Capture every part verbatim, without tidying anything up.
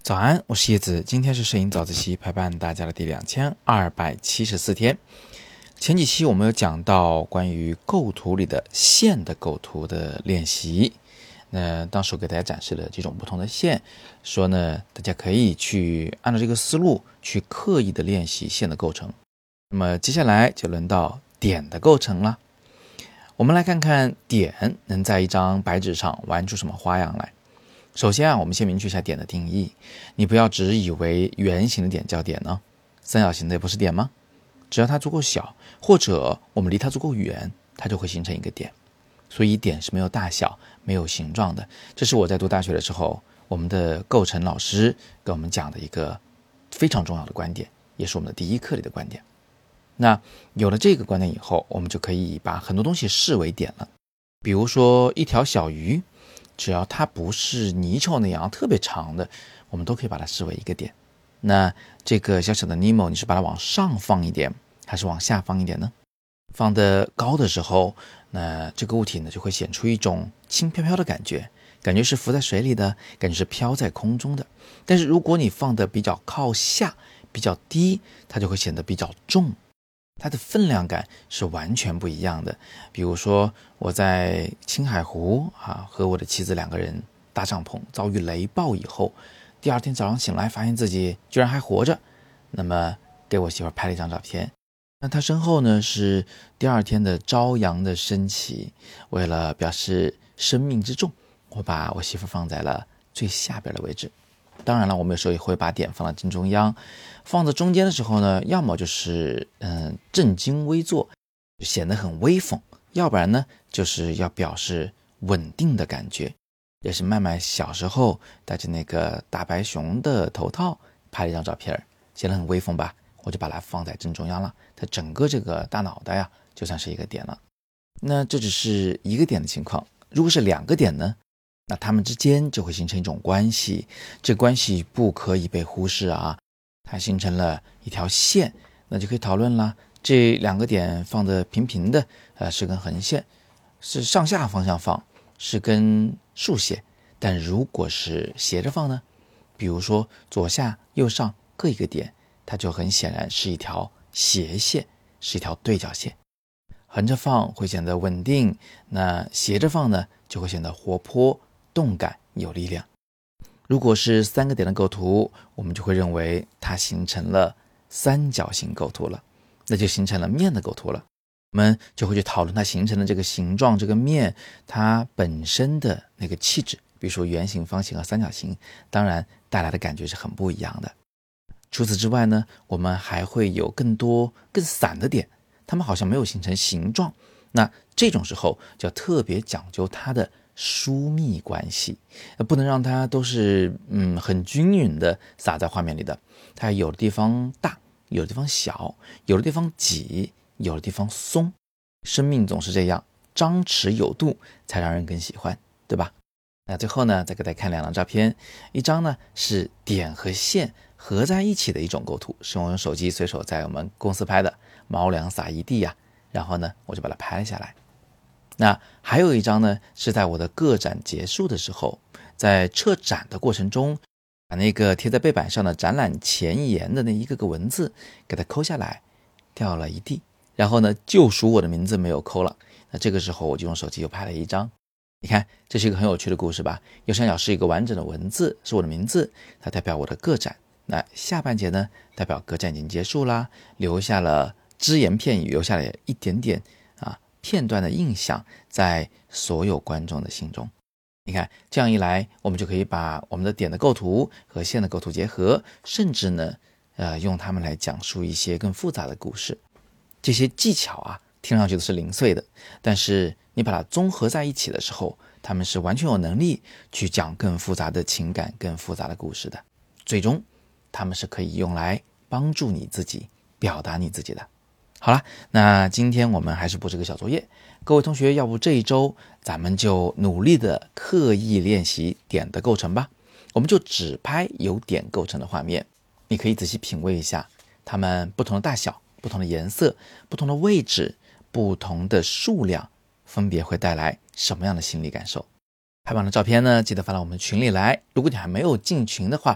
早安，我是叶子，今天是摄影早自习陪伴大家的第两千二百七十四天。前几期我们有讲到关于构图里的线的构图的练习，那当时我给大家展示了几种不同的线，说呢大家可以去按照这个思路去刻意的练习线的构成。那么接下来就轮到点的构成了。我们来看看点能在一张白纸上玩出什么花样来。首先啊，我们先明确一下点的定义。你不要只以为圆形的点叫点呢，三角形的也不是点吗？只要它足够小，或者我们离它足够远，它就会形成一个点。所以点是没有大小、没有形状的。这是我在读大学的时候，我们的构成老师给我们讲的一个非常重要的观点，也是我们的第一课里的观点。那有了这个观点以后，我们就可以把很多东西视为点了。比如说一条小鱼，只要它不是泥鳅那样特别长的，我们都可以把它视为一个点。那这个小小的尼莫，你是把它往上放一点，还是往下放一点呢？放得高的时候，那这个物体呢就会显出一种轻飘飘的感觉，感觉是浮在水里的，感觉是飘在空中的。但是如果你放得比较靠下，比较低，它就会显得比较重。它的分量感是完全不一样的。比如说我在青海湖啊，和我的妻子两个人搭帐篷，遭遇雷暴以后，第二天早上醒来发现自己居然还活着，那么给我媳妇拍了一张照片。那她身后呢是第二天的朝阳的升起，为了表示生命之重，我把我媳妇放在了最下边的位置。当然了，我们有时候也会把点放到正中央，放在中间的时候呢，要么就是嗯正襟危坐，显得很威风，要不然呢就是要表示稳定的感觉。也是麦麦小时候戴着那个大白熊的头套拍了一张照片，显得很威风吧，我就把它放在正中央了，它整个这个大脑袋呀就像是一个点了。那这只是一个点的情况，如果是两个点呢，那它们之间就会形成一种关系，这关系不可以被忽视啊！它形成了一条线，那就可以讨论了。这两个点放的平平的，呃，是根横线，是上下方向放，是根竖线。但如果是斜着放呢？比如说左下右上各一个点，它就很显然是一条斜线，是一条对角线。横着放会显得稳定，那斜着放呢，就会显得活泼、动感、有力量。如果是三个点的构图，我们就会认为它形成了三角形构图了，那就形成了面的构图了。我们就会去讨论它形成的这个形状，这个面它本身的那个气质，比如说圆形、方形和三角形，当然带来的感觉是很不一样的。除此之外呢，我们还会有更多更散的点，它们好像没有形成形状，那这种时候就要特别讲究它的疏密关系，不能让它都是嗯很均匀的撒在画面里的，它有的地方大，有的地方小，有的地方挤，有的地方松。生命总是这样，张弛有度才让人更喜欢，对吧？那最后呢，再给大家看两张照片，一张呢是点和线合在一起的一种构图，是我用手机随手在我们公司拍的，毛粮撒一地呀、啊，然后呢我就把它拍下来。那还有一张呢，是在我的个展结束的时候，在撤展的过程中，把那个贴在背板上的展览前言的那一个个文字给它抠下来，掉了一地，然后呢就属我的名字没有抠了。那这个时候我就用手机又拍了一张。你看，这是一个很有趣的故事吧？右上角是一个完整的文字，是我的名字，它代表我的个展。那下半截呢，代表个展已经结束啦，留下了只言片语，留下了一点点啊片段的印象在所有观众的心中。你看，这样一来，我们就可以把我们的点的构图和线的构图结合，甚至呢，呃，用它们来讲述一些更复杂的故事。这些技巧啊，听上去都是零碎的，但是你把它综合在一起的时候，他们是完全有能力去讲更复杂的情感、更复杂的故事的。最终，他们是可以用来帮助你自己表达你自己的。好了，那今天我们还是布置个小作业，各位同学，要不这一周咱们就努力的刻意练习点的构成吧。我们就只拍由点构成的画面，你可以仔细品味一下它们不同的大小、不同的颜色、不同的位置、不同的数量，分别会带来什么样的心理感受。拍完了照片呢，记得发到我们群里来。如果你还没有进群的话，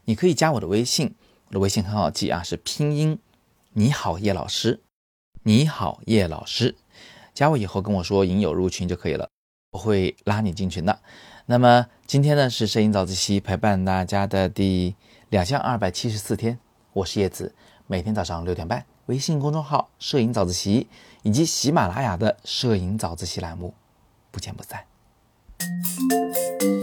你可以加我的微信，我的微信很好记啊，是拼音你好叶老师，你好叶老师，加我以后跟我说引友入群就可以了，我会拉你进群的。那么今天呢是摄影早自习陪伴大家的第两千二百七十四天，我是叶子，每天早上六点半，微信公众号摄影早自习以及喜马拉雅的摄影早自习栏目，不见不散。